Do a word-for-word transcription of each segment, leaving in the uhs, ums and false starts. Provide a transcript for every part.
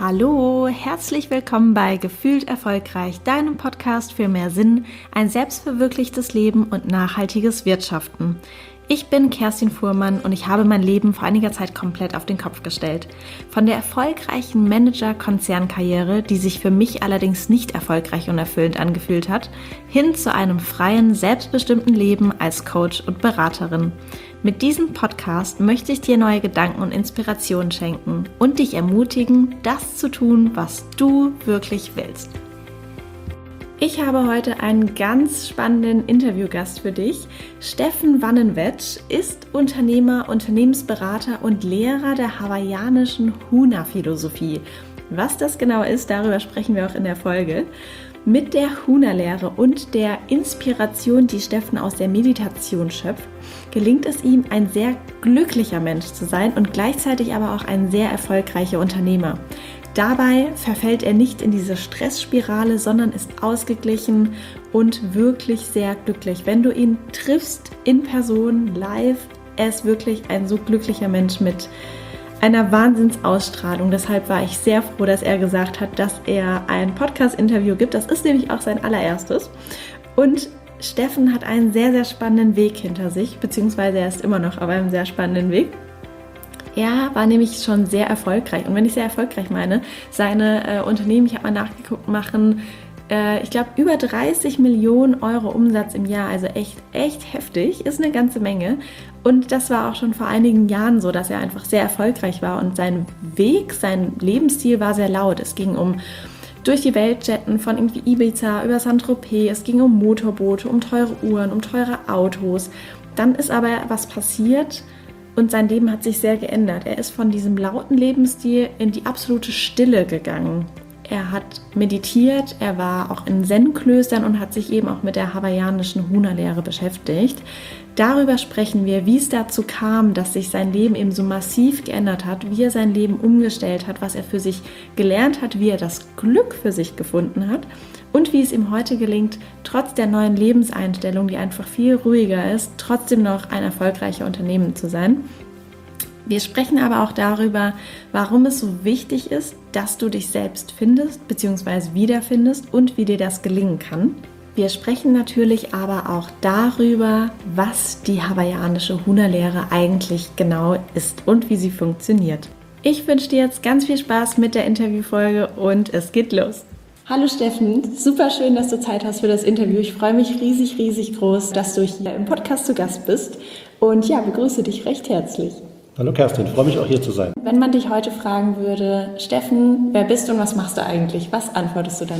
Hallo, herzlich willkommen bei Gefühlt Erfolgreich, deinem Podcast für mehr Sinn, ein selbstverwirklichtes Leben und nachhaltiges Wirtschaften. Ich bin Kerstin Fuhrmann und ich habe mein Leben vor einiger Zeit komplett auf den Kopf gestellt. Von der erfolgreichen Manager-Konzernkarriere, die sich für mich allerdings nicht erfolgreich und erfüllend angefühlt hat, hin zu einem freien, selbstbestimmten Leben als Coach und Beraterin. Mit diesem Podcast möchte ich dir neue Gedanken und Inspirationen schenken und dich ermutigen, das zu tun, was du wirklich willst. Ich habe heute einen ganz spannenden Interviewgast für dich. Steffen Wannenwetsch ist Unternehmer, Unternehmensberater und Lehrer der hawaiianischen Huna-Philosophie. Was das genau ist, darüber sprechen wir auch in der Folge. Mit der Huna-Lehre und der Inspiration, die Steffen aus der Meditation schöpft, gelingt es ihm, ein sehr glücklicher Mensch zu sein und gleichzeitig aber auch ein sehr erfolgreicher Unternehmer. Dabei verfällt er nicht in diese Stressspirale, sondern ist ausgeglichen und wirklich sehr glücklich. Wenn du ihn triffst in Person, live, er ist wirklich ein so glücklicher Mensch mit einer Wahnsinnsausstrahlung. Deshalb war ich sehr froh, dass er gesagt hat, dass er ein Podcast-Interview gibt. Das ist nämlich auch sein allererstes. Und Steffen hat einen sehr, sehr spannenden Weg hinter sich, beziehungsweise er ist immer noch auf einem sehr spannenden Weg. Er war nämlich schon sehr erfolgreich. Und wenn ich sehr erfolgreich meine, seine äh, Unternehmen, ich habe mal nachgeguckt, machen, äh, ich glaube, über dreißig Millionen Euro Umsatz im Jahr. Also echt, echt heftig, ist eine ganze Menge. Und das war auch schon vor einigen Jahren so, dass er einfach sehr erfolgreich war. Und sein Weg, sein Lebensstil war sehr laut. Es ging um durch die Welt jetten, von irgendwie Ibiza über Saint-Tropez. Es ging um Motorboote, um teure Uhren, um teure Autos. Dann ist aber was passiert. Und sein Leben hat sich sehr geändert. Er ist von diesem lauten Lebensstil in die absolute Stille gegangen. Er hat meditiert, er war auch in Zen-Klöstern und hat sich eben auch mit der hawaiianischen Huna-Lehre beschäftigt. Darüber sprechen wir, wie es dazu kam, dass sich sein Leben eben so massiv geändert hat, wie er sein Leben umgestellt hat, was er für sich gelernt hat, wie er das Glück für sich gefunden hat und wie es ihm heute gelingt, trotz der neuen Lebenseinstellung, die einfach viel ruhiger ist, trotzdem noch ein erfolgreicher Unternehmer zu sein. Wir sprechen aber auch darüber, warum es so wichtig ist, dass du dich selbst findest bzw. wiederfindest und wie dir das gelingen kann. Wir sprechen natürlich aber auch darüber, was die hawaiianische Huna-Lehre eigentlich genau ist und wie sie funktioniert. Ich wünsche dir jetzt ganz viel Spaß mit der Interviewfolge und es geht los. Hallo Steffen, super schön, dass du Zeit hast für das Interview. Ich freue mich riesig, riesig groß, dass du hier im Podcast zu Gast bist und ja, begrüße dich recht herzlich. Hallo Kerstin, ich freue mich auch hier zu sein. Wenn man dich heute fragen würde, Steffen, wer bist du und was machst du eigentlich? Was antwortest du dann?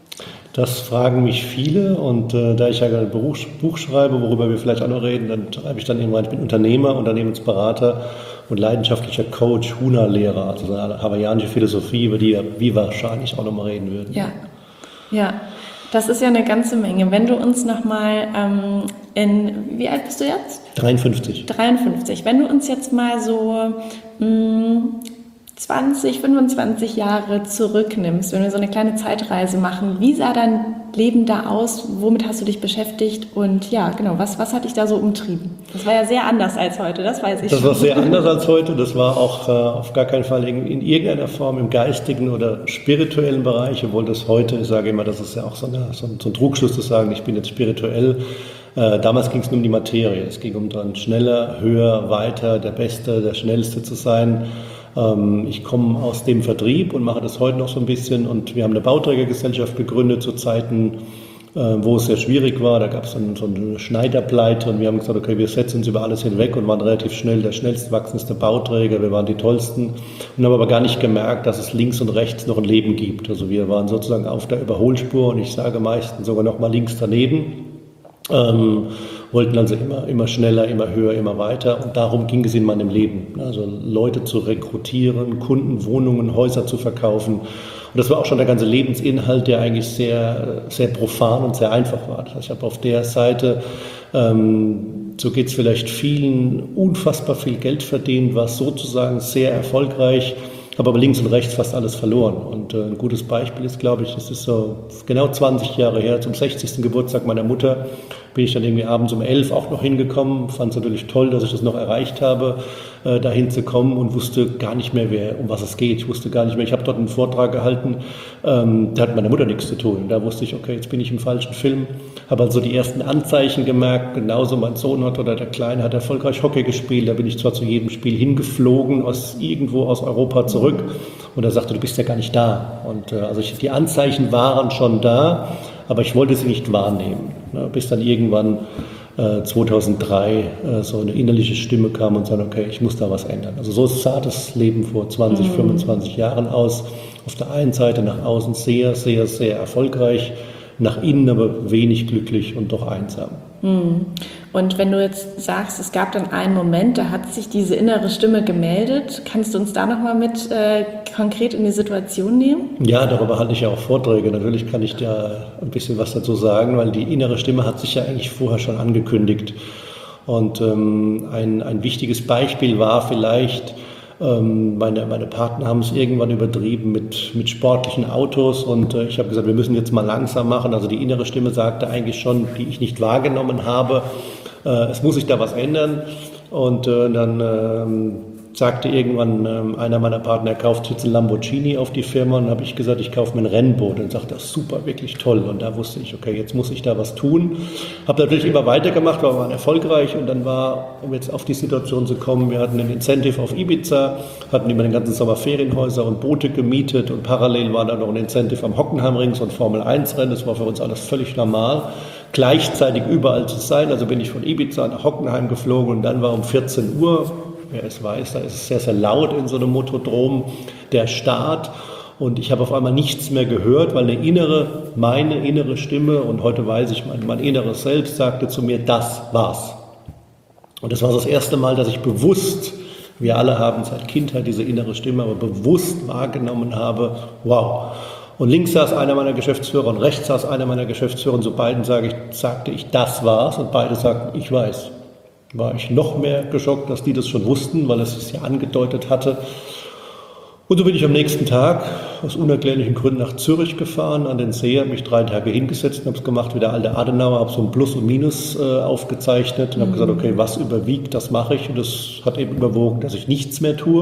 Das fragen mich viele und äh, da ich ja ein Buch, Buch schreibe, worüber wir vielleicht auch noch reden, dann schreibe ich dann irgendwann, ich bin Unternehmer, Unternehmensberater und leidenschaftlicher Coach, Huna-Lehrer, also eine hawaiianische Philosophie, über die wir wahrscheinlich auch noch mal reden würden. Ja, ja. Das ist ja eine ganze Menge. Wenn du uns nochmal ähm, in, wie alt bist du jetzt? dreiundfünfzig. dreiundfünfzig. Wenn du uns jetzt mal so mh, zwanzig, fünfundzwanzig Jahre zurücknimmst, wenn wir so eine kleine Zeitreise machen, wie sah dein Leben da aus? Womit hast du dich beschäftigt? Und ja, genau, was, was hat dich da so umtrieben? Das war ja sehr anders als heute, das weiß ich Das schon. war sehr anders als heute. Das war auch äh, auf gar keinen Fall in, in irgendeiner Form im geistigen oder spirituellen Bereich, obwohl das heute, ich sage immer, das ist ja auch so, eine, so, ein, so ein Trugschluss zu sagen, ich bin jetzt spirituell. Äh, damals ging es nur um die Materie. Es ging um dann schneller, höher, weiter, der Beste, der Schnellste zu sein. Ich komme aus dem Vertrieb und mache das heute noch so ein bisschen und wir haben eine Bauträgergesellschaft gegründet zu Zeiten, wo es sehr schwierig war. Da gab es dann so eine Schneiderpleite und wir haben gesagt, okay, wir setzen uns über alles hinweg und waren relativ schnell der schnellst wachsendste Bauträger. Wir waren die tollsten und haben aber gar nicht gemerkt, dass es links und rechts noch ein Leben gibt. Also wir waren sozusagen auf der Überholspur und ich sage meistens sogar noch mal links daneben. Ähm, wollten also immer, immer schneller, immer höher, immer weiter und darum ging es in meinem Leben. Also Leute zu rekrutieren, Kunden, Wohnungen, Häuser zu verkaufen und das war auch schon der ganze Lebensinhalt, der eigentlich sehr, sehr profan und sehr einfach war. Das heißt, ich habe auf der Seite, ähm, so geht es vielleicht vielen, unfassbar viel Geld verdient, war sozusagen sehr erfolgreich, habe aber links und rechts fast alles verloren. Und äh, ein gutes Beispiel ist, glaube ich, das ist so genau zwanzig Jahre her, zum sechzigsten Geburtstag meiner Mutter, bin ich dann irgendwie abends um elf auch noch hingekommen. Fand es natürlich toll, dass ich das noch erreicht habe. äh, dahin zu kommen und wusste gar nicht mehr, wer, um was es geht. Ich wusste gar nicht mehr. Ich habe dort einen Vortrag gehalten, ähm, da hat meine Mutter nichts zu tun. Da wusste ich, okay, jetzt bin ich im falschen Film. Habe also die ersten Anzeichen gemerkt. Genauso mein Sohn hat oder der Kleine hat erfolgreich Hockey gespielt. Da bin ich zwar zu jedem Spiel hingeflogen, aus irgendwo aus Europa zurück. Und er sagte, du bist ja gar nicht da. Und äh, also ich, die Anzeichen waren schon da, aber ich wollte sie nicht wahrnehmen. Ne? Bis dann irgendwann äh, zweitausenddrei äh, so eine innerliche Stimme kam und sagte, okay, ich muss da was ändern. Also so sah das Leben vor zwanzig, mhm. fünfundzwanzig Jahren aus. Auf der einen Seite nach außen sehr, sehr, sehr erfolgreich, nach innen aber wenig glücklich und doch einsam. Und wenn du jetzt sagst, es gab dann einen Moment, da hat sich diese innere Stimme gemeldet, kannst du uns da nochmal mit äh, konkret in die Situation nehmen? Ja, darüber halte ich ja auch Vorträge. Natürlich kann ich da ein bisschen was dazu sagen, weil die innere Stimme hat sich ja eigentlich vorher schon angekündigt. Und ähm, ein, ein wichtiges Beispiel war vielleicht, Meine, meine Partner haben es irgendwann übertrieben mit, mit sportlichen Autos und äh, ich habe gesagt, wir müssen jetzt mal langsam machen. Also die innere Stimme sagte eigentlich schon, die ich nicht wahrgenommen habe, äh, es muss sich da was ändern. Und äh, dann äh, sagte irgendwann äh, einer meiner Partner, er kauft jetzt einen Lamborghini auf die Firma und dann habe ich gesagt, ich kaufe mir ein Rennboot und sagte, das ist super, wirklich toll. Und da wusste ich, okay, jetzt muss ich da was tun. Habe natürlich immer weitergemacht, wir waren erfolgreich und dann war, um jetzt auf die Situation zu kommen, wir hatten ein Incentive auf Ibiza, hatten über den ganzen Sommer Ferienhäuser und Boote gemietet und parallel war dann noch ein Incentive am Hockenheimring, so ein Formel eins Rennen, das war für uns alles völlig normal, gleichzeitig überall zu sein. Also bin ich von Ibiza nach Hockenheim geflogen und dann war um vierzehn Uhr, wer es weiß, da ist es sehr, sehr laut in so einem Motodrom, der Start. Und ich habe auf einmal nichts mehr gehört, weil eine innere, meine innere Stimme, und heute weiß ich, mein, mein inneres Selbst sagte zu mir, das war's. Und das war das erste Mal, dass ich bewusst, wir alle haben seit Kindheit diese innere Stimme, aber bewusst wahrgenommen habe, wow. Und links saß einer meiner Geschäftsführer und rechts saß einer meiner Geschäftsführer und zu beiden sage ich, sagte ich, das war's. Und beide sagten, ich weiß. War ich noch mehr geschockt, dass die das schon wussten, weil es es ja angedeutet hatte. Und so bin ich am nächsten Tag aus unerklärlichen Gründen nach Zürich gefahren, an den See, habe mich drei Tage hingesetzt und habe es gemacht wie der alte Adenauer, habe so ein Plus und Minus äh, aufgezeichnet und habe gesagt, okay, was überwiegt, das mache ich. Und das hat eben überwogen, dass ich nichts mehr tue.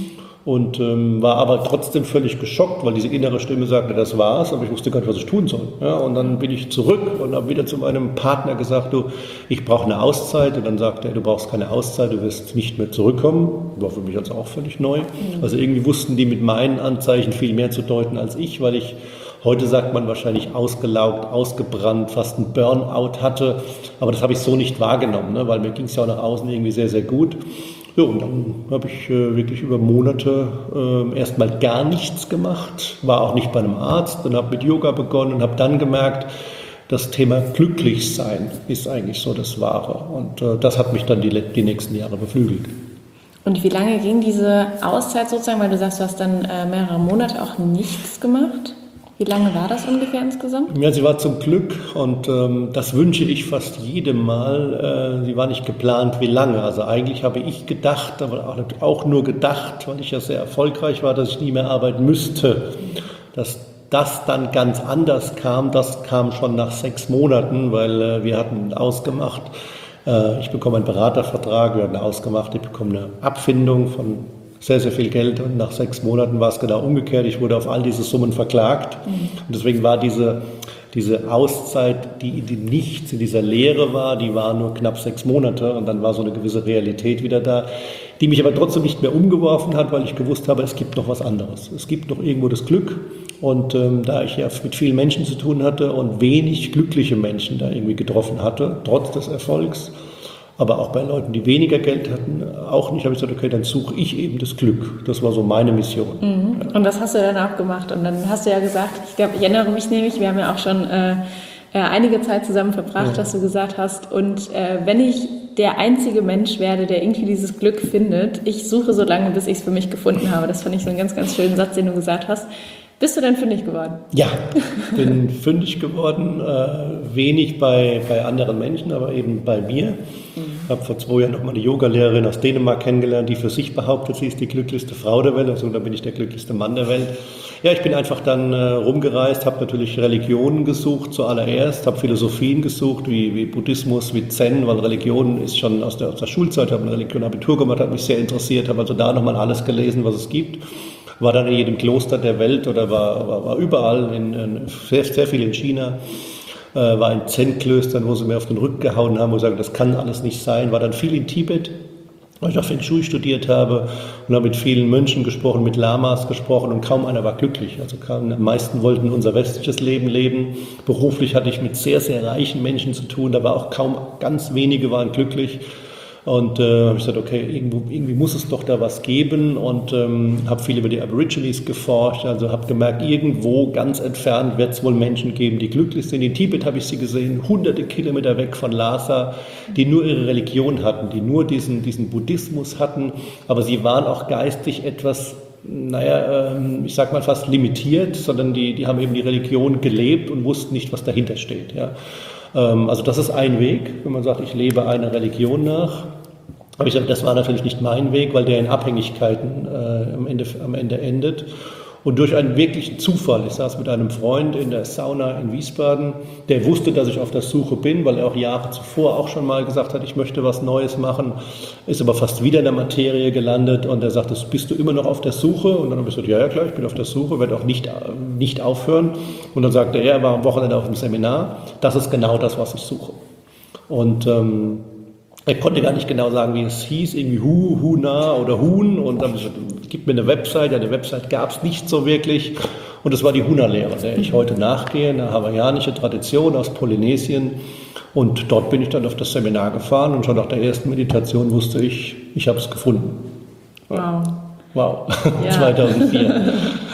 Und ähm, war aber trotzdem völlig geschockt, weil diese innere Stimme sagte, das war's, aber ich wusste gar nicht, was ich tun soll. Ja, und dann bin ich zurück und habe wieder zu meinem Partner gesagt, du, ich brauche eine Auszeit. Und dann sagte er, du brauchst keine Auszeit, du wirst nicht mehr zurückkommen. War für mich also auch völlig neu. Also irgendwie wussten die mit meinen Anzeichen viel mehr zu deuten als ich, weil ich, heute sagt man wahrscheinlich ausgelaugt, ausgebrannt, fast ein Burnout hatte. Aber das habe ich so nicht wahrgenommen, ne? Weil mir ging es ja auch nach außen irgendwie sehr, sehr gut. Ja, und dann habe ich äh, wirklich über Monate äh, erstmal gar nichts gemacht, war auch nicht bei einem Arzt und habe mit Yoga begonnen und habe dann gemerkt, das Thema Glücklichsein ist eigentlich so das Wahre. Und äh, das hat mich dann die, die nächsten Jahre beflügelt. Und wie lange ging diese Auszeit sozusagen, weil du sagst, du hast dann äh, mehrere Monate auch nichts gemacht? Wie lange war das ungefähr insgesamt? Ja, sie war zum Glück und ähm, das wünsche ich fast jedem Mal. Äh, sie war nicht geplant, wie lange. Also eigentlich habe ich gedacht, aber auch, auch nur gedacht, weil ich ja sehr erfolgreich war, dass ich nie mehr arbeiten müsste. Dass das dann ganz anders kam, das kam schon nach sechs Monaten, weil äh, wir hatten ausgemacht, äh, ich bekomme einen Beratervertrag, wir hatten ausgemacht, ich bekomme eine Abfindung von sehr, sehr viel Geld und nach sechs Monaten war es genau umgekehrt. Ich wurde auf all diese Summen verklagt mhm. und deswegen war diese, diese Auszeit, die in dem Nichts, in dieser Leere war, die war nur knapp sechs Monate und dann war so eine gewisse Realität wieder da, die mich aber trotzdem nicht mehr umgeworfen hat, weil ich gewusst habe, es gibt noch was anderes. Es gibt noch irgendwo das Glück und ähm, da ich ja mit vielen Menschen zu tun hatte und wenig glückliche Menschen da irgendwie getroffen hatte, trotz des Erfolgs, aber auch bei Leuten, die weniger Geld hatten, auch nicht, habe ich gesagt, okay, dann suche ich eben das Glück. Das war so meine Mission. Mhm. Ja. Und das hast du dann auch gemacht. Und dann hast du ja gesagt, ich glaube, ich erinnere mich nämlich, wir haben ja auch schon äh, einige Zeit zusammen verbracht, ja. dass du gesagt hast, und äh, wenn ich der einzige Mensch werde, der irgendwie dieses Glück findet, ich suche so lange, bis ich es für mich gefunden habe. Das fand ich so einen ganz, ganz schönen Satz, den du gesagt hast. Bist du denn fündig geworden? Ja, bin fündig geworden. Äh, wenig bei, bei anderen Menschen, aber eben bei mir. Ich mhm. habe vor zwei Jahren noch mal eine Yogalehrerin aus Dänemark kennengelernt, die für sich behauptet, sie ist die glücklichste Frau der Welt. Also da bin ich der glücklichste Mann der Welt. Ja, ich bin einfach dann äh, rumgereist, habe natürlich Religionen gesucht zuallererst, habe Philosophien gesucht, wie, wie Buddhismus, wie Zen, weil Religion ist schon aus der, aus der Schulzeit, habe eine Religion Abitur gemacht, hat mich sehr interessiert, habe also da nochmal alles gelesen, was es gibt. War dann in jedem Kloster der Welt oder war, war, war überall, in, in, sehr, sehr viel in China. Äh, war in Zen-Klöstern, wo sie mir auf den Rücken gehauen haben, wo sie sagen, das kann alles nicht sein. War dann viel in Tibet, weil ich auch Feng Shui studiert habe und habe mit vielen Mönchen gesprochen, mit Lamas gesprochen und kaum einer war glücklich. Also kaum, die meisten wollten unser westliches Leben leben. Beruflich hatte ich mit sehr, sehr reichen Menschen zu tun, da war auch kaum, ganz wenige waren glücklich. Und äh, habe ich gesagt, okay, irgendwo, irgendwie muss es doch da was geben und ähm, habe viel über die Aborigines geforscht, also habe gemerkt, irgendwo ganz entfernt wird es wohl Menschen geben, die glücklich sind. In Tibet habe ich sie gesehen, hunderte Kilometer weg von Lhasa, die nur ihre Religion hatten, die nur diesen, diesen Buddhismus hatten, aber sie waren auch geistig etwas, naja, ähm, ich sag mal fast limitiert, sondern die, die haben eben die Religion gelebt und wussten nicht, was dahinter steht, ja. Also das ist ein Weg, wenn man sagt, ich lebe einer Religion nach. Aber ich sage, das war natürlich nicht mein Weg, weil der in Abhängigkeiten äh, am Ende, am Ende endet. Und durch einen wirklichen Zufall, ich saß mit einem Freund in der Sauna in Wiesbaden, der wusste, dass ich auf der Suche bin, weil er auch Jahre zuvor auch schon mal gesagt hat, ich möchte was Neues machen, ist aber fast wieder in der Materie gelandet und er sagte, bist du immer noch auf der Suche? Und dann habe ich gesagt, ja, ja klar, ich bin auf der Suche, werde auch nicht, nicht aufhören. Und dann sagte er, er war am Wochenende auf dem Seminar, das ist genau das, was ich suche. Und ähm, er konnte gar nicht genau sagen, wie es hieß, irgendwie Hu, Huna oder Huhn. Und dann gibt mir eine Website. Ja, eine Website gab es nicht so wirklich. Und das war die Huna-Lehre, der ich heute nachgehe, eine hawaiianische Tradition aus Polynesien. Und dort bin ich dann auf das Seminar gefahren und schon nach der ersten Meditation wusste ich, ich habe es gefunden. Wow. Wow, Ja. zweitausendvier.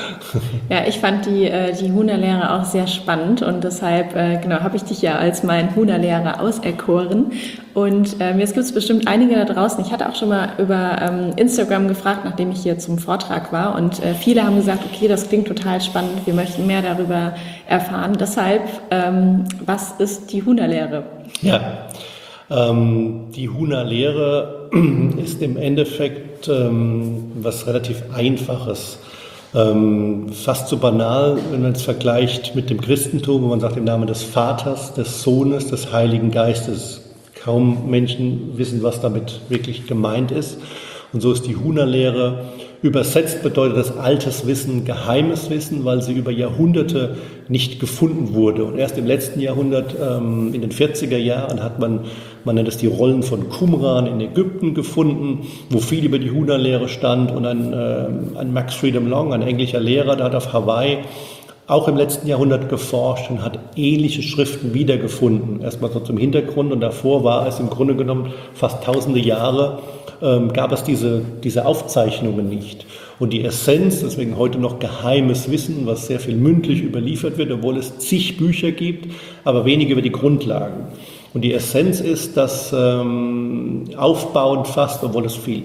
Ja, ich fand die, die Huna-Lehre auch sehr spannend und deshalb genau, habe ich dich ja als mein Huna-Lehrer auserkoren. Und ähm, jetzt gibt es bestimmt einige da draußen. Ich hatte auch schon mal über ähm, Instagram gefragt, nachdem ich hier zum Vortrag war. Und äh, viele haben gesagt, okay, das klingt total spannend, wir möchten mehr darüber erfahren. Deshalb, ähm, was ist die Huna-Lehre? Ja, ähm, die Huna-Lehre ist im Endeffekt ähm, was relativ Einfaches. Ähm, fast so banal, wenn man es vergleicht mit dem Christentum, wo man sagt im Namen des Vaters, des Sohnes, des Heiligen Geistes. Kaum Menschen wissen, was damit wirklich gemeint ist. Und so ist die Huna-Lehre. Übersetzt bedeutet das altes Wissen, geheimes Wissen, weil sie über Jahrhunderte nicht gefunden wurde. Und erst im letzten Jahrhundert, ähm, in den vierziger Jahren, hat man, man nennt es die Rollen von Qumran in Ägypten gefunden, wo viel über die Huna-Lehre stand. Und ein, äh, ein Max Freedom Long, ein englischer Lehrer, der hat auf Hawaii auch im letzten Jahrhundert geforscht und hat ähnliche Schriften wiedergefunden. Erstmal so zum Hintergrund und davor war es im Grunde genommen fast tausende Jahre, ähm, gab es diese, diese Aufzeichnungen nicht. Und die Essenz, deswegen heute noch geheimes Wissen, was sehr viel mündlich überliefert wird, obwohl es zig Bücher gibt, aber wenig über die Grundlagen. Und die Essenz ist, dass ähm, aufbauend fast, obwohl es viel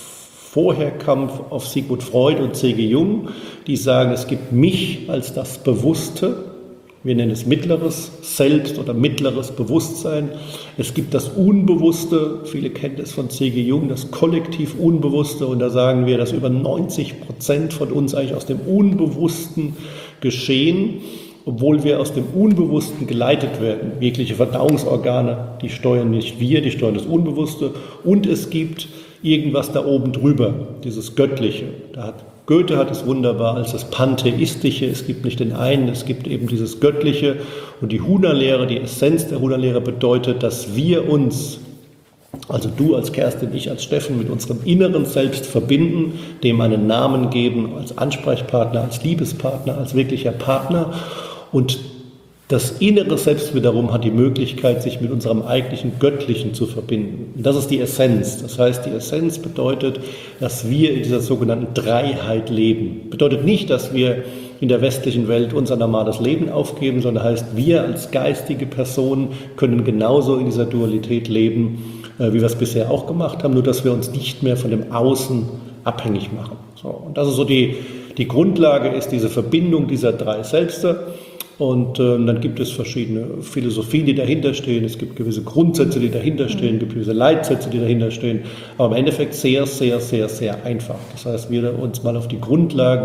vorher kam, auf Sigmund Freud und C G Jung, die sagen, es gibt mich als das Bewusste, wir nennen es mittleres Selbst oder mittleres Bewusstsein. Es gibt das Unbewusste, viele kennen es von C G Jung, das kollektiv Unbewusste. Und da sagen wir, dass über neunzig Prozent von uns eigentlich aus dem Unbewussten geschehen, obwohl wir aus dem Unbewussten geleitet werden. Wirkliche Verdauungsorgane, die steuern nicht wir, die steuern das Unbewusste. Und es gibt irgendwas da oben drüber, dieses Göttliche. Da hat Goethe hat es wunderbar als das Pantheistische, es gibt nicht den einen, es gibt eben dieses Göttliche. Und die Huna-Lehre, die Essenz der Huna-Lehre bedeutet, dass wir uns, also du als Kerstin, ich als Steffen, mit unserem inneren Selbst verbinden, dem einen Namen geben, als Ansprechpartner, als Liebespartner, als wirklicher Partner. Und das innere Selbst wiederum hat die Möglichkeit, sich mit unserem eigentlichen Göttlichen zu verbinden. Und das ist die Essenz. Das heißt, die Essenz bedeutet, dass wir in dieser sogenannten Dreiheit leben. Bedeutet nicht, dass wir in der westlichen Welt unser normales Leben aufgeben, sondern heißt, wir als geistige Personen können genauso in dieser Dualität leben, wie wir es bisher auch gemacht haben, nur dass wir uns nicht mehr von dem Außen abhängig machen. So, und das ist so die, die Grundlage, ist diese Verbindung dieser drei Selbste. Und ähm, dann gibt es verschiedene Philosophien, die dahinter stehen. Es gibt gewisse Grundsätze, die dahinter stehen, es gibt gewisse Leitsätze, die dahinter stehen. Aber im Endeffekt sehr, sehr, sehr, sehr einfach. Das heißt, wir uns mal auf die Grundlagen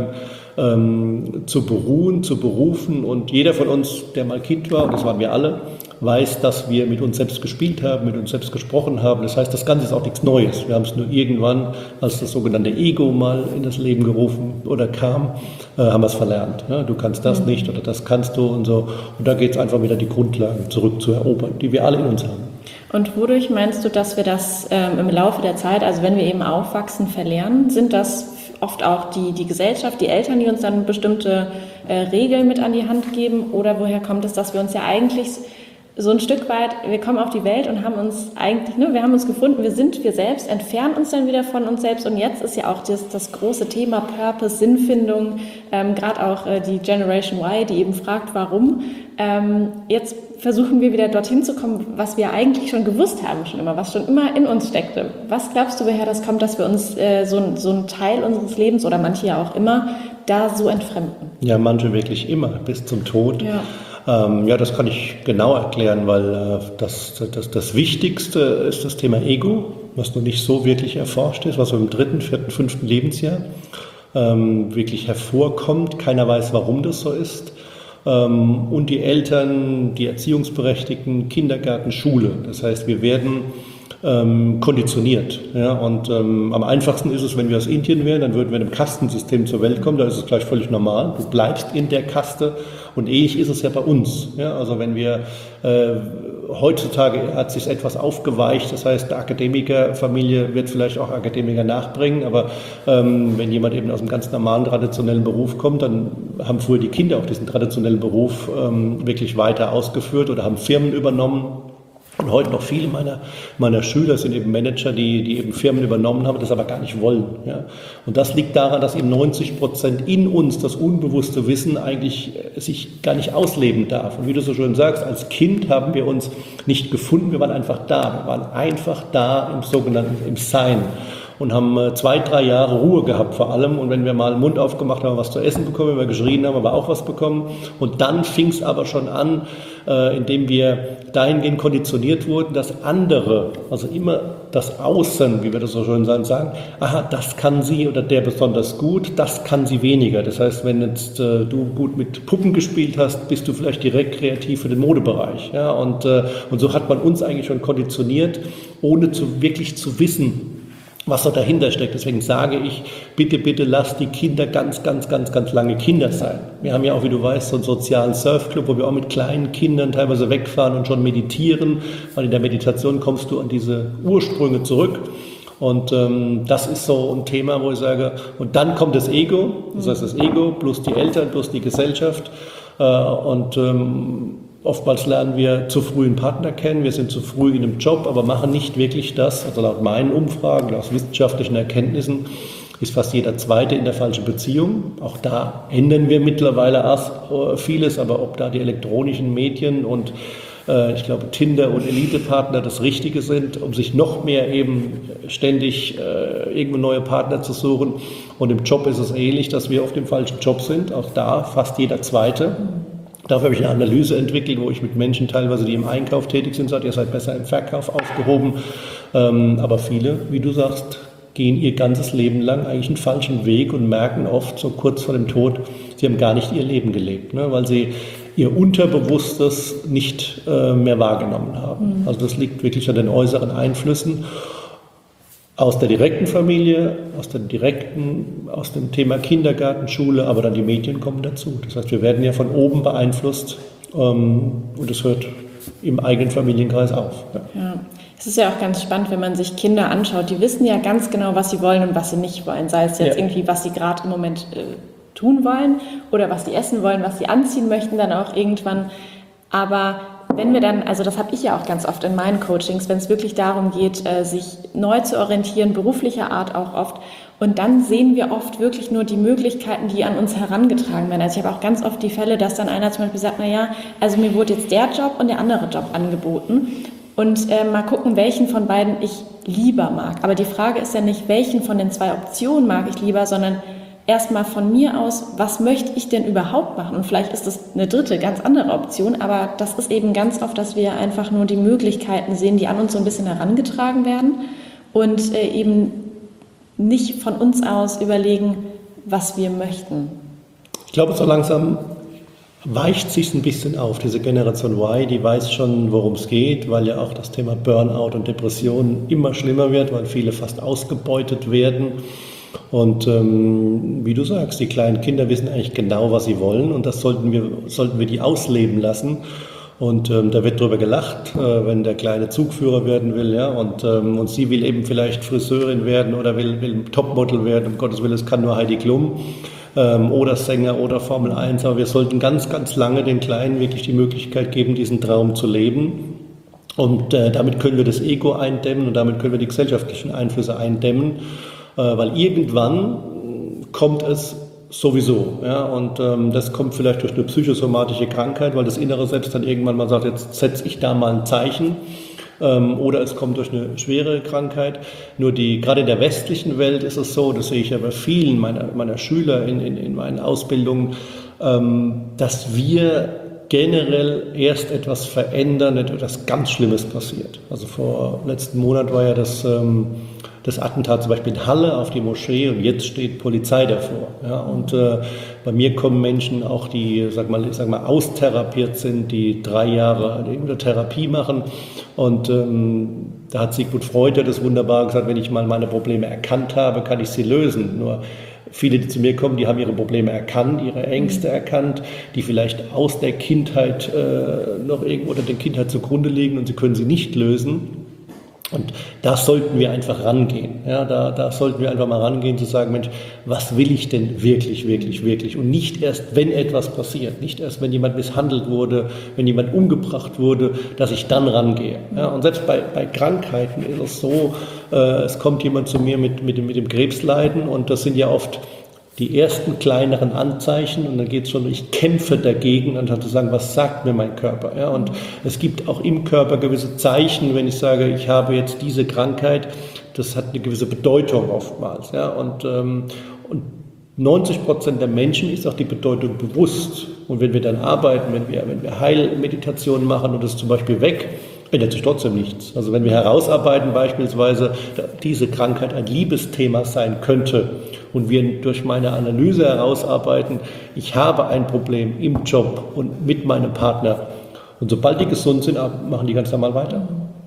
ähm, zu beruhen, zu berufen. Und jeder von uns, der mal Kind war, und das waren wir alle, weiß, dass wir mit uns selbst gespielt haben, mit uns selbst gesprochen haben. Das heißt, das Ganze ist auch nichts Neues. Wir haben es nur irgendwann, als das sogenannte Ego mal in das Leben gerufen oder kam, äh, haben wir es verlernt. Ja, du kannst das nicht oder das kannst du und so. Und da geht es einfach wieder, die Grundlagen zurückzuerobern, die wir alle in uns haben. Und wodurch meinst du, dass wir das ähm, im Laufe der Zeit, also wenn wir eben aufwachsen, verlernen? Sind das oft auch die, die Gesellschaft, die Eltern, die uns dann bestimmte äh, Regeln mit an die Hand geben? Oder woher kommt es, dass wir uns ja eigentlich so ein Stück weit, wir kommen auf die Welt und haben uns eigentlich, ne, wir haben uns gefunden, wir sind wir selbst, entfernen uns dann wieder von uns selbst und jetzt ist ja auch das, das große Thema Purpose, Sinnfindung, ähm, gerade auch äh, die Generation Y, die eben fragt, warum. Ähm, jetzt versuchen wir wieder dorthin zu kommen, was wir eigentlich schon gewusst haben, schon immer, was schon immer in uns steckte. Was glaubst du, woher das kommt, dass wir uns äh, so, so einen Teil unseres Lebens oder manche ja auch immer da so entfremden? Ja, manche wirklich immer, bis zum Tod. Ja. Ähm, ja, das kann ich genau erklären, weil äh, das, das, das Wichtigste ist das Thema Ego, was noch nicht so wirklich erforscht ist, was so im dritten, vierten, fünften Lebensjahr ähm, wirklich hervorkommt. Keiner weiß, warum das so ist. Ähm, und die Eltern, die Erziehungsberechtigten, Kindergarten, Schule. Das heißt, wir werden ähm, konditioniert. Ja? Und ähm, am einfachsten ist es, wenn wir aus Indien wären, dann würden wir in einem Kastensystem zur Welt kommen, da ist es gleich völlig normal. Du bleibst in der Kaste und ähnlich ist es ja bei uns. Ja? Also wenn wir äh, heutzutage hat sich etwas aufgeweicht, das heißt, der Akademikerfamilie wird vielleicht auch Akademiker nachbringen, aber ähm, wenn jemand eben aus einem ganz normalen, traditionellen Beruf kommt, dann haben früher die Kinder auch diesen traditionellen Beruf ähm, wirklich weiter ausgeführt oder haben Firmen übernommen. Und heute noch viele meiner, meiner Schüler sind eben Manager, die, die eben Firmen übernommen haben, das aber gar nicht wollen. Ja. Und das liegt daran, dass eben neunzig Prozent in uns das unbewusste Wissen eigentlich sich gar nicht ausleben darf. Und wie du so schön sagst, als Kind haben wir uns nicht gefunden, wir waren einfach da. Wir waren einfach da im sogenannten, im Sein. Und haben zwei, drei Jahre Ruhe gehabt vor allem. Und wenn wir mal den Mund aufgemacht haben, was zu essen bekommen, wenn wir geschrien haben, haben wir auch was bekommen. Und dann fing es aber schon an, äh, indem wir dahingehend konditioniert wurden, dass andere, also immer das Außen, wie wir das so schön sagen, aha, das kann sie oder der besonders gut, das kann sie weniger. Das heißt, wenn jetzt äh, du gut mit Puppen gespielt hast, bist du vielleicht direkt kreativ für den Modebereich. Ja? Und, äh, und so hat man uns eigentlich schon konditioniert, ohne zu, wirklich zu wissen, was so dahinter steckt. Deswegen sage ich, bitte, bitte lasst die Kinder ganz, ganz, ganz, ganz lange Kinder sein. Wir haben ja auch, wie du weißt, so einen sozialen Surfclub, wo wir auch mit kleinen Kindern teilweise wegfahren und schon meditieren, weil in der Meditation kommst du an diese Ursprünge zurück. Und ähm, das ist so ein Thema, wo ich sage, und dann kommt das Ego, das heißt das Ego plus die Eltern plus die Gesellschaft äh, und ähm, oftmals lernen wir zu früh einen Partner kennen, wir sind zu früh in einem Job, aber machen nicht wirklich das, also laut meinen Umfragen, aus wissenschaftlichen Erkenntnissen, ist fast jeder Zweite in der falschen Beziehung. Auch da ändern wir mittlerweile erst vieles, aber ob da die elektronischen Medien und äh, ich glaube Tinder und Elite-Partner das Richtige sind, um sich noch mehr eben ständig äh, irgendwo neue Partner zu suchen. Und im Job ist es ähnlich, dass wir auf dem falschen Job sind, auch da fast jeder Zweite. Dafür habe ich eine Analyse entwickelt, wo ich mit Menschen teilweise, die im Einkauf tätig sind, sage, ihr seid besser im Verkauf aufgehoben. Ähm, aber viele, wie du sagst, gehen ihr ganzes Leben lang eigentlich einen falschen Weg und merken oft so kurz vor dem Tod, sie haben gar nicht ihr Leben gelebt, ne, weil sie ihr Unterbewusstes nicht äh, mehr wahrgenommen haben. Mhm. Also das liegt wirklich an den äußeren Einflüssen. Aus der direkten Familie, aus dem direkten, aus dem Thema Kindergarten, Schule, aber dann die Medien kommen dazu. Das heißt, wir werden ja von oben beeinflusst ähm, und es hört im eigenen Familienkreis auf. Ja. Ja. Es ist ja auch ganz spannend, wenn man sich Kinder anschaut, die wissen ja ganz genau, was sie wollen und was sie nicht wollen. Sei es jetzt ja. irgendwie, was sie gerade im Moment äh, tun wollen oder was sie essen wollen, was sie anziehen möchten dann auch irgendwann. Aber wenn wir dann, also das habe ich ja auch ganz oft in meinen Coachings, wenn es wirklich darum geht, sich neu zu orientieren, beruflicher Art auch oft, und dann sehen wir oft wirklich nur die Möglichkeiten, die an uns herangetragen werden. Also ich habe auch ganz oft die Fälle, dass dann einer zum Beispiel sagt, naja, also mir wurde jetzt der Job und der andere Job angeboten und äh, mal gucken, welchen von beiden ich lieber mag. Aber die Frage ist ja nicht, welchen von den zwei Optionen mag ich lieber, sondern erstmal von mir aus, was möchte ich denn überhaupt machen? Und vielleicht ist das eine dritte, ganz andere Option, aber das ist eben ganz oft, dass wir einfach nur die Möglichkeiten sehen, die an uns so ein bisschen herangetragen werden und äh, eben nicht von uns aus überlegen, was wir möchten. Ich glaube, so langsam weicht sich ein bisschen auf. Diese Generation Y, die weiß schon, worum es geht, weil ja auch das Thema Burnout und Depression immer schlimmer wird, weil viele fast ausgebeutet werden. Und ähm, wie du sagst, die kleinen Kinder wissen eigentlich genau, was sie wollen, und das sollten wir, sollten wir die ausleben lassen. Und ähm, da wird drüber gelacht, äh, wenn der kleine Zugführer werden will, ja, und, ähm, und sie will eben vielleicht Friseurin werden oder will, will Topmodel werden, um Gottes Willen, es kann nur Heidi Klum ähm, oder Sänger oder Formel eins, aber wir sollten ganz, ganz lange den Kleinen wirklich die Möglichkeit geben, diesen Traum zu leben. Und äh, damit können wir das Ego eindämmen und damit können wir die gesellschaftlichen Einflüsse eindämmen, äh, weil irgendwann kommt es sowieso, ja, und ähm, das kommt vielleicht durch eine psychosomatische Krankheit, weil das innere Selbst dann irgendwann mal sagt, jetzt setze ich da mal ein Zeichen, ähm, oder es kommt durch eine schwere Krankheit. Nur die, gerade in der westlichen Welt ist es so, das sehe ich ja bei vielen meiner, meiner Schüler in, in, in meinen Ausbildungen, ähm, dass wir generell erst etwas verändern, wenn etwas ganz Schlimmes passiert. Also vor letzten Monat war ja das ähm, das Attentat zum Beispiel in Halle auf die Moschee, und jetzt steht Polizei davor. Ja, und äh, bei mir kommen Menschen auch, die, sag mal, sag mal, austherapiert sind, die drei Jahre eine Therapie machen. Und ähm, da hat Sigmund Freud das wunderbar gesagt, wenn ich mal meine Probleme erkannt habe, kann ich sie lösen. Nur viele, die zu mir kommen, die haben ihre Probleme erkannt, ihre Ängste erkannt, die vielleicht aus der Kindheit äh, noch irgendwo oder der Kindheit zugrunde liegen, und sie können sie nicht lösen. Und da sollten wir einfach rangehen. Ja, da, da sollten wir einfach mal rangehen, zu sagen, Mensch, was will ich denn wirklich, wirklich, wirklich? Und nicht erst, wenn etwas passiert, nicht erst, wenn jemand misshandelt wurde, wenn jemand umgebracht wurde, dass ich dann rangehe. Ja, und selbst bei, bei Krankheiten ist es so, äh, es kommt jemand zu mir mit, mit, dem, mit dem Krebsleiden, und das sind ja oft die ersten kleineren Anzeichen, und dann geht es schon, ich kämpfe dagegen, anstatt zu sagen, was sagt mir mein Körper? Ja, und es gibt auch im Körper gewisse Zeichen, wenn ich sage, ich habe jetzt diese Krankheit, das hat eine gewisse Bedeutung oftmals. Ja, und, ähm, und neunzig Prozent der Menschen ist auch die Bedeutung bewusst. Und wenn wir dann arbeiten, wenn wir, wenn wir Heilmeditationen machen und das zum Beispiel weg, ändert sich trotzdem nichts. Also wenn wir herausarbeiten beispielsweise, diese Krankheit ein Liebesthema sein könnte, und wir durch meine Analyse herausarbeiten, ich habe ein Problem im Job und mit meinem Partner, und sobald die gesund sind, machen die ganz normal weiter.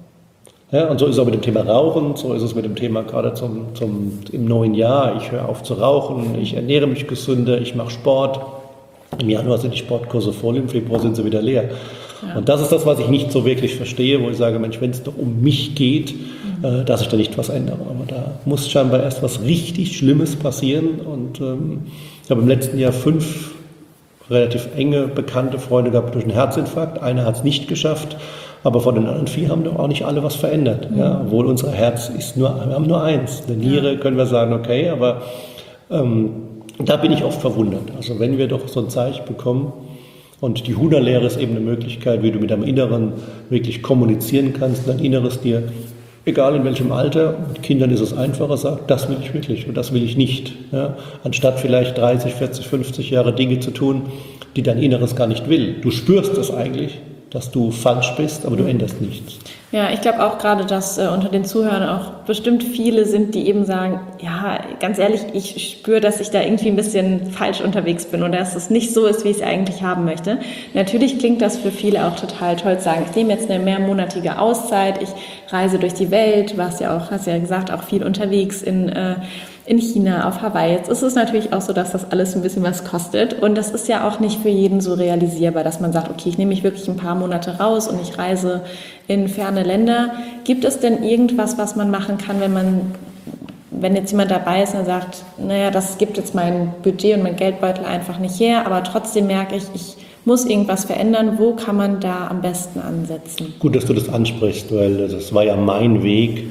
Ja, und so ist es auch mit dem Thema Rauchen, so ist es mit dem Thema gerade zum, zum, im neuen Jahr, ich höre auf zu rauchen, ich ernähre mich gesünder, ich mache Sport. Im Januar sind die Sportkurse voll, im Februar sind sie wieder leer. Ja. Und das ist das, was ich nicht so wirklich verstehe, wo ich sage, Mensch, wenn es doch um mich geht, mhm. äh, dass ich da nicht was ändere. Aber da muss scheinbar erst was richtig Schlimmes passieren. Und ähm, ich habe im letzten Jahr fünf relativ enge, bekannte Freunde gehabt durch einen Herzinfarkt. Einer hat es nicht geschafft, aber von den anderen vier haben doch auch nicht alle was verändert. Mhm. Ja, obwohl unser Herz ist nur, wir haben nur eins. Eine Niere ja. können wir sagen, okay, aber ähm, da bin ich oft verwundert. Also wenn wir doch so ein Zeichen bekommen, und die Huna-Lehre ist eben eine Möglichkeit, wie du mit deinem Inneren wirklich kommunizieren kannst, dein Inneres dir, egal in welchem Alter, mit Kindern ist es einfacher, sagt, das will ich wirklich und das will ich nicht. Ja? Anstatt vielleicht dreißig, vierzig, fünfzig Jahre Dinge zu tun, die dein Inneres gar nicht will. Du spürst es eigentlich, dass du falsch bist, aber du änderst nichts. Ja, ich glaube auch gerade, dass äh, unter den Zuhörern auch bestimmt viele sind, die eben sagen, ja, ganz ehrlich, ich spüre, dass ich da irgendwie ein bisschen falsch unterwegs bin oder dass es nicht so ist, wie ich es eigentlich haben möchte. Natürlich klingt das für viele auch total toll zu sagen, ich nehme jetzt eine mehrmonatige Auszeit, ich reise durch die Welt, warst ja auch, hast ja gesagt, auch viel unterwegs in äh, in China, auf Hawaii. Jetzt ist es natürlich auch so, dass das alles ein bisschen was kostet, und das ist ja auch nicht für jeden so realisierbar, dass man sagt, okay, ich nehme mich wirklich ein paar Monate raus und ich reise in ferne Länder. Gibt es denn irgendwas, was man machen kann, wenn man, wenn jetzt jemand dabei ist und sagt, naja, das gibt jetzt mein Budget und mein Geldbeutel einfach nicht her, aber trotzdem merke ich, ich muss irgendwas verändern. Wo kann man da am besten ansetzen? Gut, dass du das ansprichst, weil das war ja mein Weg,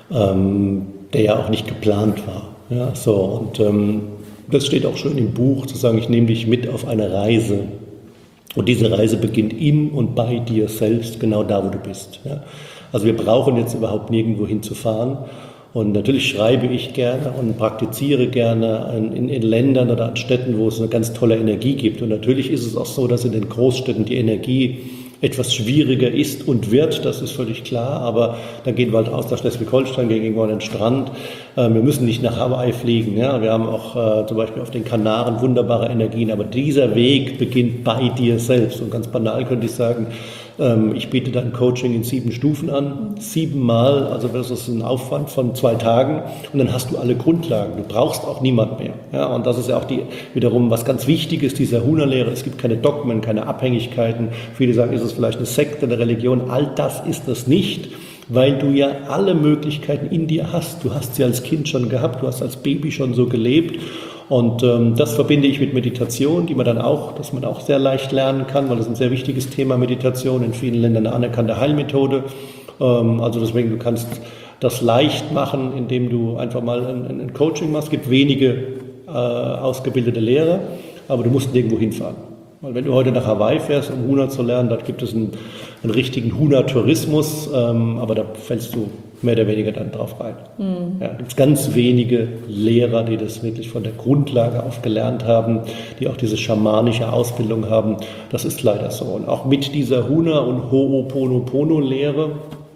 ähm, der ja auch nicht geplant war. Ja, so, und ähm, das steht auch schön im Buch, zu sagen, ich nehme dich mit auf eine Reise. Und diese Reise beginnt in und bei dir selbst, genau da, wo du bist. Ja. Also wir brauchen jetzt überhaupt nirgendwo hinzufahren. Und natürlich schreibe ich gerne und praktiziere gerne in, in Ländern oder an Städten, wo es eine ganz tolle Energie gibt. Und natürlich ist es auch so, dass in den Großstädten die Energie etwas schwieriger ist und wird, das ist völlig klar, aber dann gehen wir halt aus nach Schleswig-Holstein, gehen irgendwo an den Strand. Äh, wir müssen nicht nach Hawaii fliegen, ja? Wir haben auch äh, zum Beispiel auf den Kanaren wunderbare Energien, aber dieser Weg beginnt bei dir selbst und ganz banal könnte ich sagen, ähm, ich biete dann Coaching in sieben Stufen an, siebenmal, also das ist ein Aufwand von zwei Tagen und dann hast du alle Grundlagen, du brauchst auch niemand mehr. Ja? Und das ist ja auch die, wiederum was ganz wichtig ist, dieser Huna-Lehre, es gibt keine Dogmen, keine Abhängigkeiten, viele sagen, ist es vielleicht eine Sekte, eine Religion, all das ist es nicht, weil du ja alle Möglichkeiten in dir hast. Du hast sie als Kind schon gehabt, du hast als Baby schon so gelebt und ähm, das verbinde ich mit Meditation, die man dann auch, dass man auch sehr leicht lernen kann, weil das ist ein sehr wichtiges Thema, Meditation, in vielen Ländern eine anerkannte Heilmethode. Ähm, also deswegen, du kannst das leicht machen, indem du einfach mal ein, ein Coaching machst. Es gibt wenige äh, ausgebildete Lehrer, aber du musst nirgendwo hinfahren. Weil wenn du heute nach Hawaii fährst, um Huna zu lernen, da gibt es einen, einen richtigen Huna-Tourismus, ähm, aber da fällst du mehr oder weniger dann drauf rein. Mhm. Ja, es gibt ganz wenige Lehrer, die das wirklich von der Grundlage auf gelernt haben, die auch diese schamanische Ausbildung haben. Das ist leider so. Und auch mit dieser Huna- und Ho'oponopono-Lehre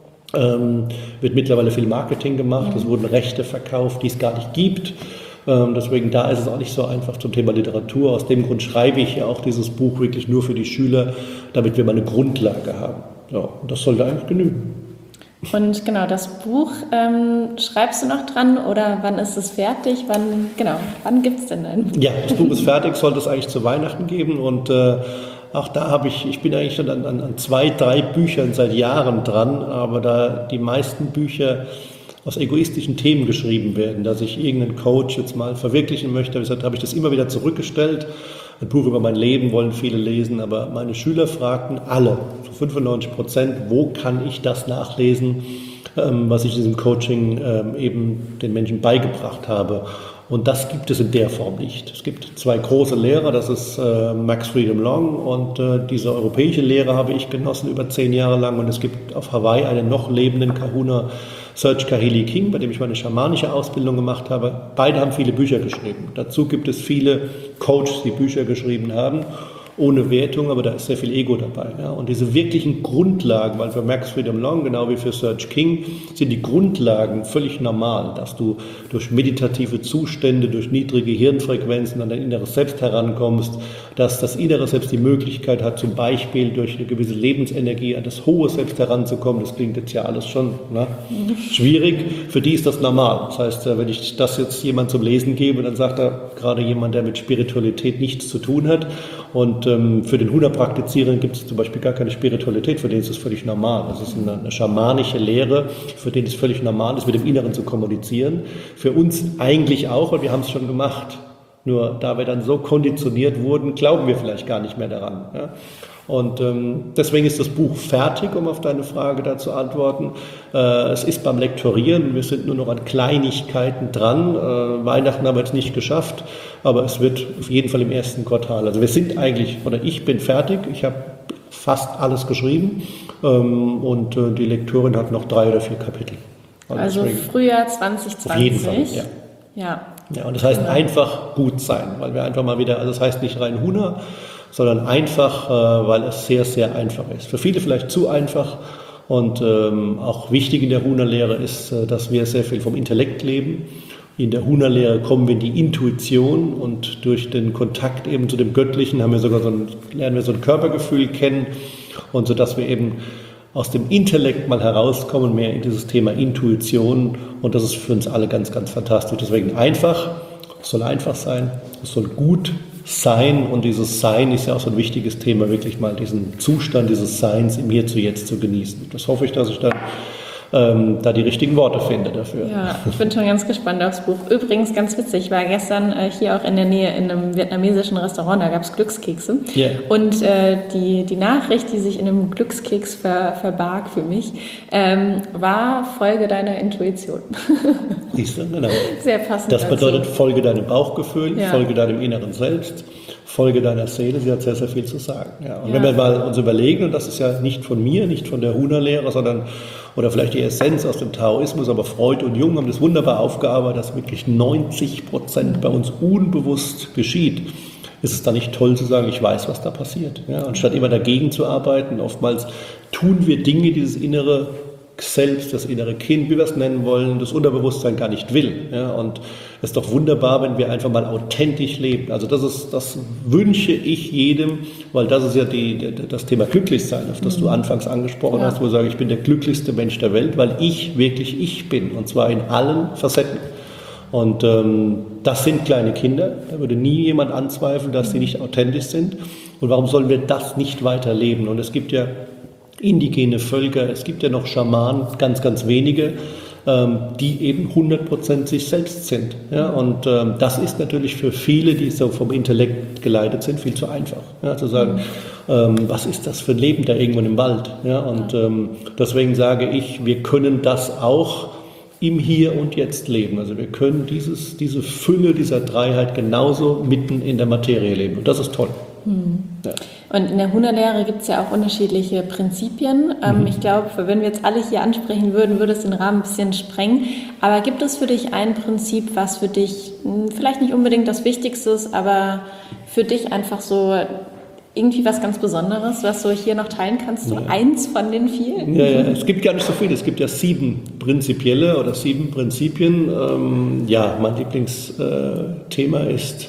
ähm, wird mittlerweile viel Marketing gemacht. Es wurden Rechte verkauft, die es gar nicht gibt. Ähm, deswegen da ist es auch nicht so einfach zum Thema Literatur. Aus dem Grund schreibe ich ja auch dieses Buch wirklich nur für die Schüler, damit wir mal eine Grundlage haben. Ja, und das sollte eigentlich genügen. Und genau, das Buch, ähm, schreibst du noch dran oder wann ist es fertig? Wann, genau, wann gibt es denn ein? Ja, das Buch ist fertig, sollte es eigentlich zu Weihnachten geben und äh, auch da habe ich, ich bin eigentlich schon an, an, an zwei, drei Büchern seit Jahren dran, aber da die meisten Bücher aus egoistischen Themen geschrieben werden, dass ich irgendeinen Coach jetzt mal verwirklichen möchte. Deshalb habe ich das immer wieder zurückgestellt. Ein Buch über mein Leben wollen viele lesen, aber meine Schüler fragten alle, zu fünfundneunzig Prozent, wo kann ich das nachlesen, was ich in diesem Coaching eben den Menschen beigebracht habe. Und das gibt es in der Form nicht. Es gibt zwei große Lehrer, das ist äh, Max Freedom Long und äh, diese europäische Lehre habe ich genossen über zehn Jahre lang. Und es gibt auf Hawaii einen noch lebenden Kahuna, Serge Kahili King, bei dem ich meine schamanische Ausbildung gemacht habe. Beide haben viele Bücher geschrieben. Dazu gibt es viele Coaches, die Bücher geschrieben haben. Ohne Wertung, aber da ist sehr viel Ego dabei. Ja. Und diese wirklichen Grundlagen, weil für Max Freedom Long, genau wie für Serge King, sind die Grundlagen völlig normal, dass du durch meditative Zustände, durch niedrige Hirnfrequenzen an dein inneres Selbst herankommst, dass das innere Selbst die Möglichkeit hat, zum Beispiel durch eine gewisse Lebensenergie an das hohe Selbst heranzukommen. Das klingt jetzt ja alles schon ne, schwierig. Für die ist das normal. Das heißt, wenn ich das jetzt jemand zum Lesen gebe, dann sagt er gerade jemand, der mit Spiritualität nichts zu tun hat. Und ähm, für den Huna-Praktizierenden gibt es zum Beispiel gar keine Spiritualität, für den ist es völlig normal. Das ist eine, eine schamanische Lehre, für den es völlig normal ist, mit dem Inneren zu kommunizieren. Für uns eigentlich auch, weil wir haben es schon gemacht. Nur da wir dann so konditioniert wurden, glauben wir vielleicht gar nicht mehr daran. Ja? Und ähm, deswegen ist das Buch fertig, um auf deine Frage da zu antworten. Äh, es ist beim Lektorieren, wir sind nur noch an Kleinigkeiten dran. Äh, Weihnachten haben wir jetzt nicht geschafft, aber es wird auf jeden Fall im ersten Quartal. Also wir sind eigentlich, oder ich bin fertig, ich habe fast alles geschrieben ähm, und äh, die Lektorin hat noch drei oder vier Kapitel. Also, also Frühjahr zwanzig zwanzig. Auf jeden Fall, ja. Ja. Ja, und das heißt genau. Einfach gut sein, weil wir einfach mal wieder, also das heißt nicht rein Huna, sondern einfach, äh, weil es sehr, sehr einfach ist. Für viele vielleicht zu einfach und ähm, auch wichtig in der Huna-Lehre ist, äh, dass wir sehr viel vom Intellekt leben. In der Huna-Lehre kommen wir in die Intuition und durch den Kontakt eben zu dem Göttlichen haben wir sogar so ein, lernen wir so ein Körpergefühl kennen und so dass wir eben aus dem Intellekt mal herauskommen, mehr in dieses Thema Intuition und das ist für uns alle ganz, ganz fantastisch. Deswegen einfach, es soll einfach sein, es soll gut sein und dieses Sein ist ja auch so ein wichtiges Thema, wirklich mal diesen Zustand dieses Seins im Hier zu Jetzt zu genießen. Das hoffe ich, dass ich dann ähm, da die richtigen Worte finde dafür. Ja, ich bin schon ganz gespannt aufs Buch. Übrigens, ganz witzig, ich war gestern äh, hier auch in der Nähe in einem vietnamesischen Restaurant, da gab es Glückskekse. Yeah. Und äh, die, die Nachricht, die sich in einem Glückskeks ver, verbarg für mich, ähm, war Folge deiner Intuition. Siehst du, genau. Sehr passend Das bedeutet, dazu. Folge deinem Bauchgefühl, ja. Folge deinem inneren Selbst, Folge deiner Seele, sie hat sehr, sehr viel zu sagen. Ja, und ja. Wenn wir mal uns überlegen, und das ist ja nicht von mir, nicht von der Huna-Lehre, sondern oder vielleicht die Essenz aus dem Taoismus, aber Freud und Jung haben das wunderbar aufgearbeitet, dass wirklich neunzig Prozent bei uns unbewusst geschieht. ist es dann nicht toll zu sagen, ich weiß, was da passiert. Ja? Anstatt immer dagegen zu arbeiten, oftmals tun wir Dinge, die das innere Selbst, das innere Kind, wie wir es nennen wollen, das Unterbewusstsein gar nicht will. Ja? Und es ist doch wunderbar, wenn wir einfach mal authentisch leben. Also das ist, das wünsche ich jedem, weil das ist ja die, das Thema Glücklichsein, auf das mhm. du anfangs angesprochen ja. hast, wo ich sage, ich bin der glücklichste Mensch der Welt, weil ich wirklich ich bin, und zwar in allen Facetten. Und ähm, das sind kleine Kinder, da würde nie jemand anzweifeln, dass sie nicht authentisch sind. Und warum sollen wir das nicht weiterleben? Und es gibt ja indigene Völker, es gibt ja noch Schamanen, ganz, ganz wenige, ähm, die eben hundert Prozent sich selbst sind. Ja? Und ähm, das ist natürlich für viele, die so vom Intellekt geleitet sind, viel zu einfach. Ja? Zu sagen, ähm, was ist das für ein Leben da irgendwo im Wald? Ja? Und ähm, deswegen sage ich, wir können das auch im Hier und Jetzt leben. Also wir können dieses, diese Fülle dieser Dreiheit genauso mitten in der Materie leben. Und das ist toll. Hm. Ja. Und in der Huna-Lehre gibt es ja auch unterschiedliche Prinzipien. Ähm, mhm. Ich glaube, wenn wir jetzt alle hier ansprechen würden, würde es den Rahmen ein bisschen sprengen. Aber gibt es für dich ein Prinzip, was für dich mh, vielleicht nicht unbedingt das Wichtigste ist, aber für dich einfach so irgendwie was ganz Besonderes, was du hier noch teilen kannst? So ja. eins von den vielen? Ja, ja, es gibt gar nicht so viele. Es gibt ja sieben prinzipielle oder sieben Prinzipien. Ähm, ja, mein Lieblingsthema ist: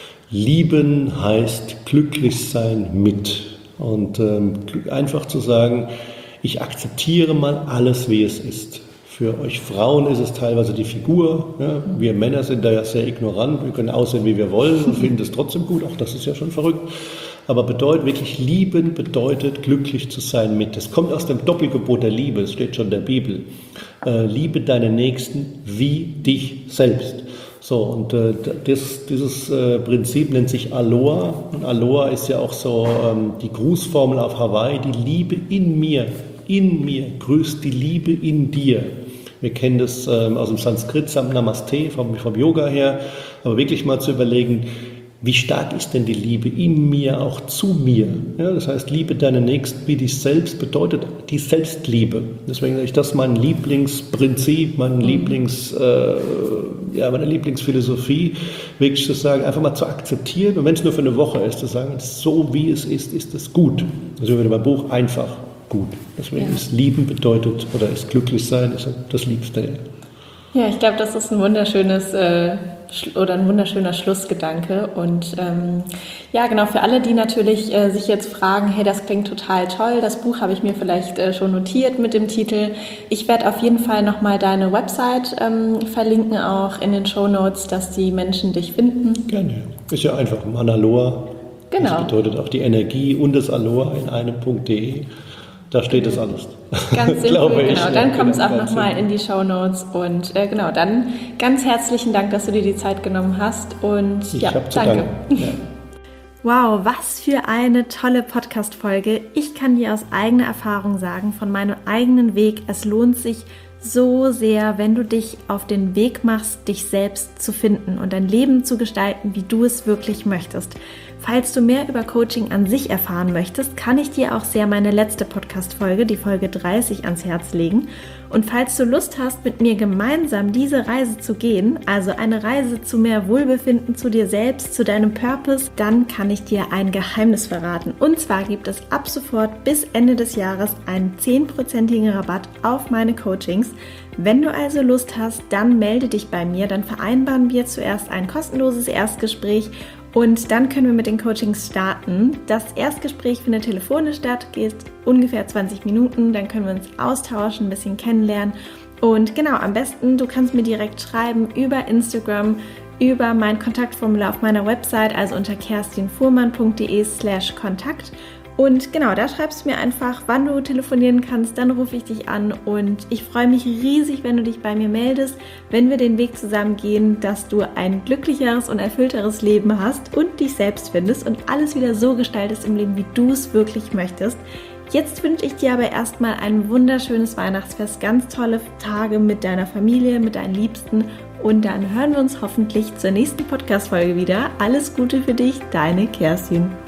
Lieben heißt glücklich sein mit. Und ähm, einfach zu sagen, ich akzeptiere mal alles, wie es ist. Für euch Frauen ist es teilweise die Figur. Ja? Wir Männer sind da ja sehr ignorant. Wir können aussehen, wie wir wollen und finden es trotzdem gut. Auch das ist ja schon verrückt. Aber bedeutet wirklich, lieben bedeutet glücklich zu sein mit. Das kommt aus dem Doppelgebot der Liebe. Es steht schon in der Bibel. Äh, liebe deine Nächsten wie dich selbst. So, und äh, das, dieses äh, Prinzip nennt sich Aloha. Und Aloha ist ja auch so ähm, die Grußformel auf Hawaii, die Liebe in mir, in mir, grüßt die Liebe in dir. Wir kennen das ähm, aus dem Sanskrit, Namaste, vom, vom Yoga her, aber wirklich mal zu überlegen, wie stark ist denn die Liebe in mir, auch zu mir? Ja, das heißt, liebe deine Nächsten wie dich selbst bedeutet die Selbstliebe. Deswegen sage ich, das ist mein Lieblingsprinzip, mein Lieblings, äh, ja, meine Lieblingsphilosophie, wirklich zu sagen, einfach mal zu akzeptieren, und wenn es nur für eine Woche ist, zu sagen, so wie es ist, ist es gut. Also wie beim Buch, einfach gut. Deswegen ja. ist Lieben bedeutet, oder ist glücklich sein, ist das Liebste. Ja, ich glaube, das ist ein wunderschönes äh, oder ein wunderschöner Schlussgedanke. Und ähm, ja, genau, für alle, die natürlich äh, sich jetzt fragen, hey, das klingt total toll, das Buch habe ich mir vielleicht äh, schon notiert mit dem Titel. Ich werde auf jeden Fall nochmal deine Website ähm, verlinken, auch in den Shownotes, dass die Menschen dich finden. Gerne. Ist ja einfach Manaloa. Genau. Das bedeutet auch die Energie und das Aloha in einem Punkt de. Da steht das alles. Ganz simpel, genau. Ich. Dann kommt es auch nochmal in die Shownotes. Und äh, genau, dann ganz herzlichen Dank, dass du dir die Zeit genommen hast. Und ich ja, hab zu danke. danken. Ja. Wow, was für eine tolle Podcast-Folge. Ich kann dir aus eigener Erfahrung sagen, von meinem eigenen Weg, es lohnt sich so sehr, wenn du dich auf den Weg machst, dich selbst zu finden und dein Leben zu gestalten, wie du es wirklich möchtest. Falls du mehr über Coaching an sich erfahren möchtest, kann ich dir auch sehr meine letzte Podcast-Folge, die Folge dreißig, ans Herz legen. Und falls du Lust hast, mit mir gemeinsam diese Reise zu gehen, also eine Reise zu mehr Wohlbefinden, zu dir selbst, zu deinem Purpose, dann kann ich dir ein Geheimnis verraten. Und zwar gibt es ab sofort bis Ende des Jahres einen zehnprozentigen Rabatt auf meine Coachings. Wenn du also Lust hast, dann melde dich bei mir, dann vereinbaren wir zuerst ein kostenloses Erstgespräch. Und dann können wir mit den Coachings starten. Das Erstgespräch findet telefonisch statt, geht ungefähr zwanzig Minuten. Dann können wir uns austauschen, ein bisschen kennenlernen. Und genau, am besten, du kannst mir direkt schreiben über Instagram, über mein Kontaktformular auf meiner Website, also unter kerstinfuhrmann punkt de slash Kontakt. Und genau, da schreibst du mir einfach, wann du telefonieren kannst, dann rufe ich dich an und ich freue mich riesig, wenn du dich bei mir meldest, wenn wir den Weg zusammen gehen, dass du ein glücklicheres und erfüllteres Leben hast und dich selbst findest und alles wieder so gestaltest im Leben, wie du es wirklich möchtest. Jetzt wünsche ich dir aber erstmal ein wunderschönes Weihnachtsfest, ganz tolle Tage mit deiner Familie, mit deinen Liebsten und dann hören wir uns hoffentlich zur nächsten Podcast-Folge wieder. Alles Gute für dich, deine Kerstin.